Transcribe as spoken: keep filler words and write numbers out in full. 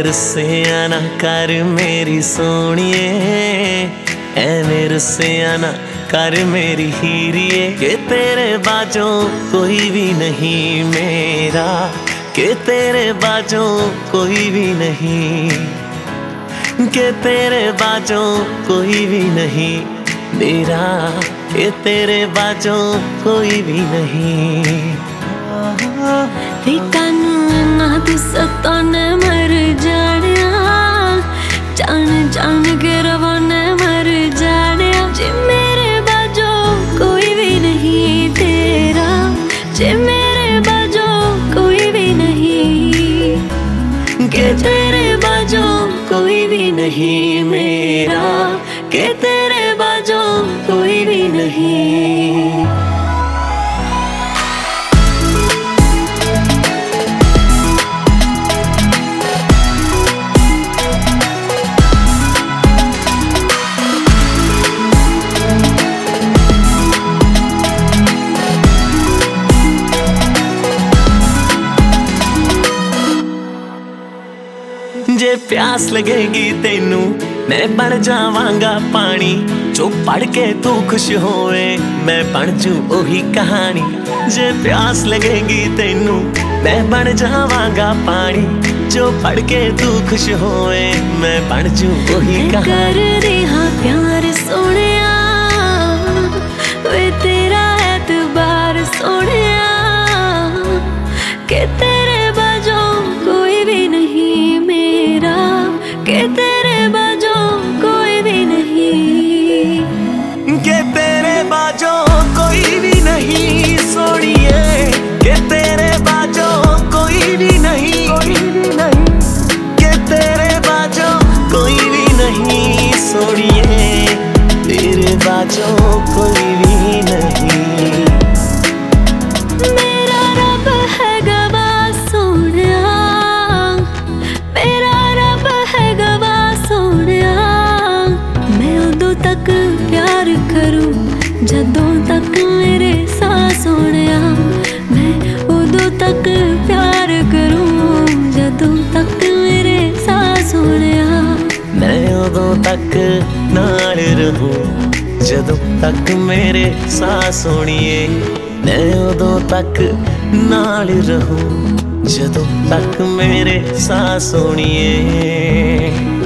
रुसिया ना कर मेरी सोनिए, ऐवें रुसिया ना कर मेरी हीरिए। के तेरे बाजों कोई भी नहीं मेरा, के तेरे बाजों कोई भी नहीं, के तेरे बाजों कोई भी नहीं मेरा, के तेरे बाजों कोई भी नहीं। वे कानू ना तू सताने मर जानिया, जान जान के रवाने मर जानिया। जे मेरे बाजों कोई भी नहीं तेरा, जे मेरे बाजों कोई भी नहीं, के तेरे बाजों कोई भी नहीं मेरा, के तेरे बाजों कोई भी नहीं। जे प्यास लगेगी तेनू मैं बन जावांगा पानी, जो पढ़ के तू खुश होए मैं बन जू ओही कहानी। जे प्यास लगेगी तेनू मैं बन जावांगा पानी, जो पढ़ के तू खुश होए मैं बन जू ओही कहानी। कर दे हाँ प्यार सोनिया, वे तेरा एतबार सोनिया, के तेरे बाजों कोई भी नहीं मेरा, के तेरे बाजों कोई भी नहीं, के तेरे बाजों कोई भी नहीं सोनिए, के तेरे बाजों कोई भी नहीं, के तेरे बाजों कोई भी नहीं सोनिए, तेरे बाजों कोई भी नहीं। मेरा रब है गवाह सोनिया, मेरा रब है गवाह सोनिया। मैं उदों तक प्यार करूं जदों तक मेरे साह सोनिया, मैं उदों तक प्यार करूं जदों तक मेरे साह सोनिया। मैं उदों तक नाल रहूं जदों तक मेरे साह सोनिए, मैं उदों तक नाल रहूं जदों तक मेरे साह सोनिए।